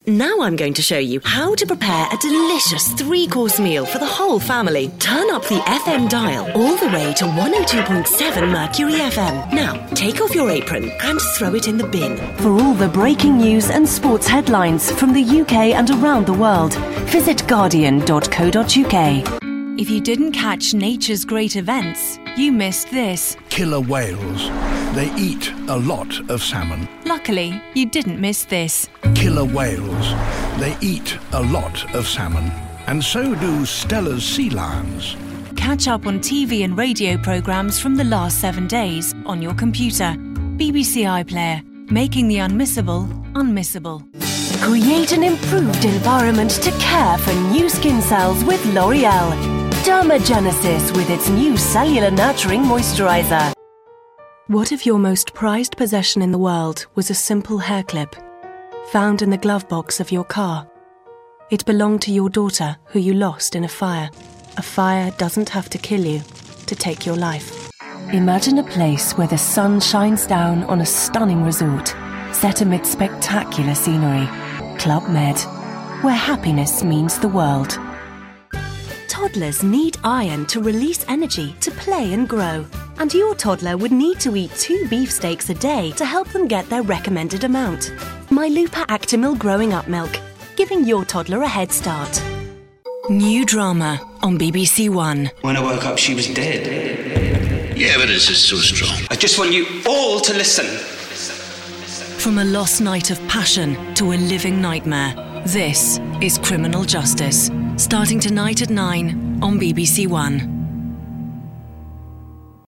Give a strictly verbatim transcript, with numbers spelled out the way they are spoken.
Now I'm going to show you how to prepare a delicious three-course meal for the whole family. Turn up the F M dial all the way to one oh two point seven Mercury F M. Now, take off your apron and throw it in the bin. For all the breaking news and sports headlines from the U K and around the world, visit guardian dot co dot uk. If you didn't catch nature's great events, you missed this. Killer whales. They eat a lot of salmon. Luckily, you didn't miss this. Killer whales. They eat a lot of salmon. And so do Stella's sea lions. Catch up on T V and radio programmes from the last seven days on your computer. B B C iPlayer, making the unmissable unmissable. Create an improved environment to care for new skin cells with L'Oreal. Dermagenesis with its new cellular nurturing moisturiser. What if your most prized possession in the world was a simple hair clip, found in the glove box of your car? It belonged to your daughter, who you lost in a fire. A fire doesn't have to kill you to take your life. Imagine a place where the sun shines down on a stunning resort, set amid spectacular scenery. Club Med, where happiness means the world. Toddlers need iron to release energy, to play and grow. And your toddler would need to eat two beefsteaks a day to help them get their recommended amount. Mylupa Actimel Growing Up Milk, giving your toddler a head start. New drama on B B C One. When I woke up, she was dead. Yeah, but it's just so strong. I just want you all to listen. From a lost night of passion to a living nightmare, this is Criminal Justice. Starting tonight at nine on B B C One.